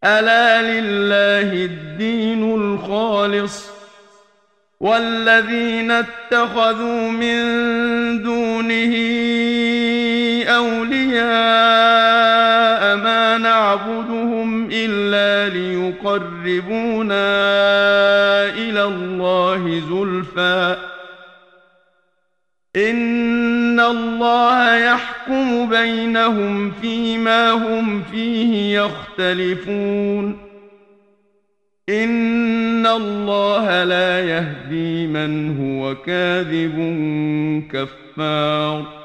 ألا لله الدين الخالص والذين اتخذوا من دونه أولياء ما نعبدهم إلا ليقربونا إلى الله زلفى إن الله يحكم بينهم فيما هم فيه يختلفون إن الله لا يهدي من هو كاذب كفار